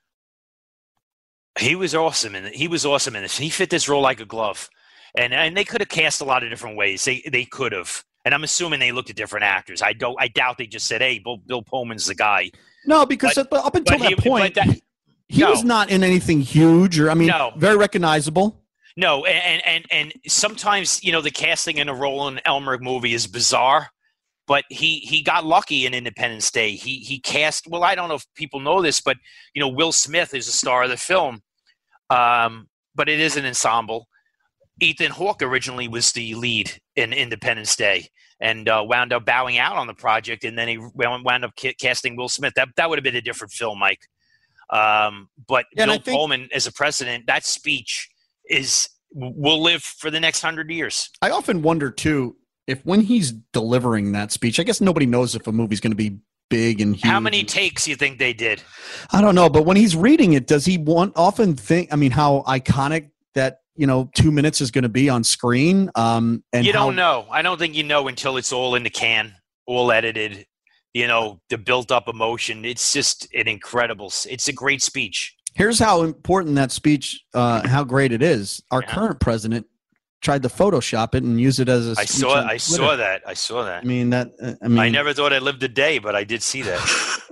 He was awesome, and he was awesome in this. He fit this role like a glove, and and they could have cast a lot of different ways. They they could have, and I'm assuming they looked at different actors. I don't. I doubt they just said, "Hey, Bill, Bill Pullman's the guy." No, because But- up, up until but he- that point, but that- he, he no. was not in anything huge, or I mean, No. very recognizable. No, and and and sometimes you know the casting in a role in an Elmer movie is bizarre, but he he got lucky in Independence Day. He he cast. Well, I don't know if people know this, but you know Will Smith is the star of the film, um, but it is an ensemble. Ethan Hawke originally was the lead in Independence Day, and uh, wound up bowing out on the project, and then he wound wound up ca- casting Will Smith. That that would have been a different film, Mike. Um, but Yeah, and I Bill think- Pullman as a president, that speech is will live for the next hundred years. I often wonder too if when he's delivering that speech, I guess nobody knows if a movie's going to be big and huge. How many takes do you think they did? I don't know, but when he's reading it, does he want often think? I mean, how iconic that you know two minutes is going to be on screen? Um, and You how, don't know. I don't think you know until it's all in the can, all edited. You know, the built-up emotion. It's just an incredible. s- It's a great speech. Here's how important that speech, uh, how great it is. Our Yeah. current president tried to Photoshop it and use it as a. I speech saw. on I Twitter. saw that. I saw that. I mean that. Uh, I mean, I never thought I lived a day, but I did see that.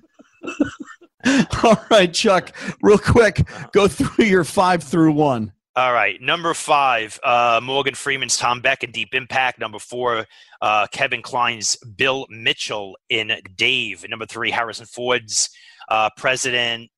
All right, Chuck. Real quick, go through your five through one. All right, number five, uh, Morgan Freeman's Tom Beck in Deep Impact. Number four, uh, Kevin Kline's Bill Mitchell in Dave. And number three, Harrison Ford's uh, President.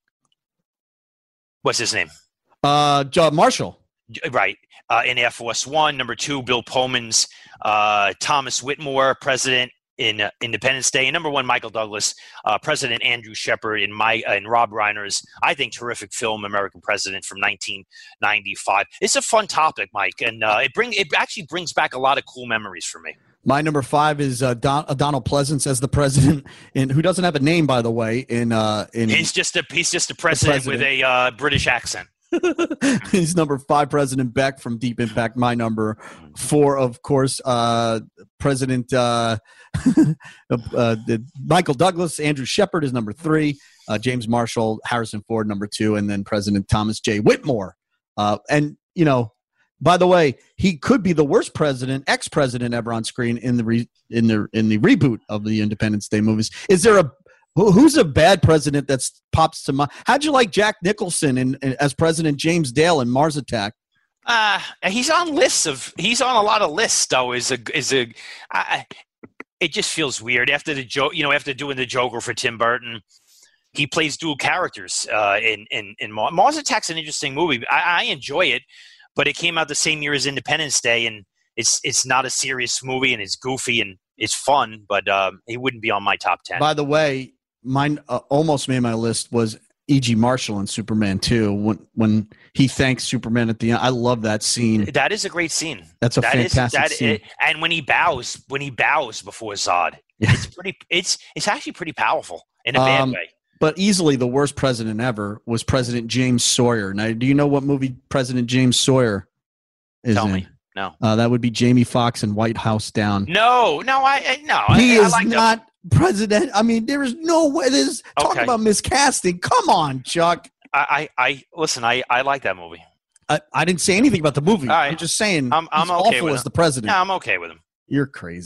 What's his name? Uh, John Marshall. Right, uh, in Air Force One. Number two, Bill Pullman's uh, Thomas Whitmore, President in uh, Independence Day. And number one, Michael Douglas, uh, President Andrew Shepard in my uh, in Rob Reiner's, I think, terrific film, American President from nineteen ninety-five. It's a fun topic, Mike, and uh, it bring it actually brings back a lot of cool memories for me. My number five is uh, Don, uh, Donald Pleasance as the president, in who doesn't have a name, by the way. In uh, in He's just a he's just a president, president. with a uh, British accent. he's number five, President Beck from Deep Impact. My number four, of course, uh, President uh, uh, Michael Douglas. Andrew Shepard is number three. Uh, James Marshall, Harrison Ford, number two, and then President Thomas J. Whitmore. Uh, and you know, by the way, he could be the worst president, ex-president ever on screen in the re, in the in the reboot of the Independence Day movies. Is there a who- who's a bad president that pops to mind? How'd you like Jack Nicholson in, in, as President James Dale in Mars Attack? Uh, he's on lists of he's on a lot of lists though. Is a is a I, it just feels weird after the joke. You know, after doing the Joker for Tim Burton, he plays dual characters uh, in in in Mars. Mars Attack's an interesting movie. I, I enjoy it, but it came out the same year as Independence Day, and it's it's not a serious movie, and it's goofy and it's fun, but um, it wouldn't be on my top ten. By the way, mine uh, almost made my list was E G. Marshall in Superman two when when he thanks Superman at the end. I love that scene. That is a great scene. That's a That is fantastic that. scene. It, and when he bows, when he bows before Zod, Yeah. it's pretty. It's it's actually pretty powerful in a bad Um, way. But easily the worst president ever was President James Sawyer. Now, do you know what movie President James Sawyer is Tell in? me. No. Uh, that would be Jamie Foxx in White House Down. No, no, I, I no. He I, I is like not president. I mean, there is no way. There's talk Okay. about miscasting. Come on, Chuck. I, I, I listen. I, I like that movie. I, I didn't say anything about the movie. All right. I'm just saying I'm- I'm he's okay awful with as it. the president. Yeah, I'm okay with him. You're crazy.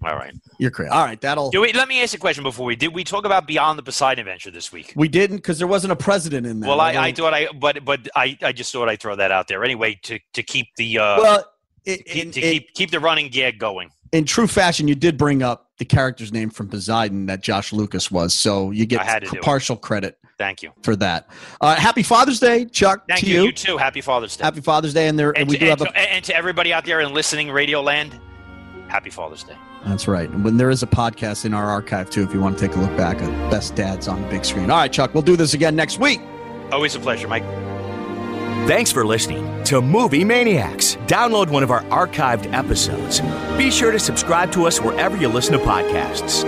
All right. You're crazy. All right, that'll. Do we, let me ask a question before we did. We talk about Beyond the Poseidon Adventure this week. We didn't because there wasn't a president in there. Well, I, I thought I, but but I, I just thought I'd throw that out there anyway to to keep the uh, well it, keep, in, to it, keep keep the running gag going. In true fashion, you did bring up the character's name from Poseidon that Josh Lucas was, so you get partial credit. Thank you for that. Uh, happy Father's Day, Chuck. Thank to you. you. You too. Happy Father's Day. Happy Father's Day, and there and, and we to, do and have to, a, and to everybody out there in listening Radio Land. Happy Father's Day. That's right. And when there is a podcast in our archive too, if you want to take a look back at Best Dads on the Big Screen. All right, Chuck. We'll do this again next week. Always a pleasure, Mike. Thanks for listening to Movie Maniacs. Download one of our archived episodes. Be sure to subscribe to us wherever you listen to podcasts.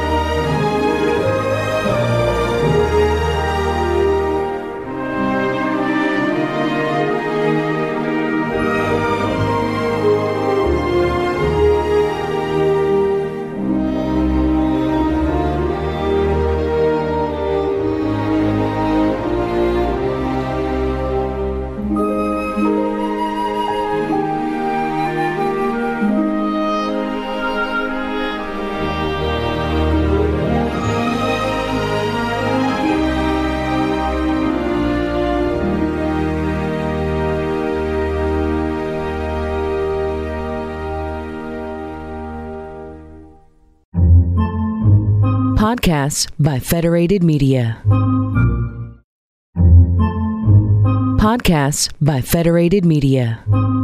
Podcasts by Federated Media. Podcasts by Federated Media.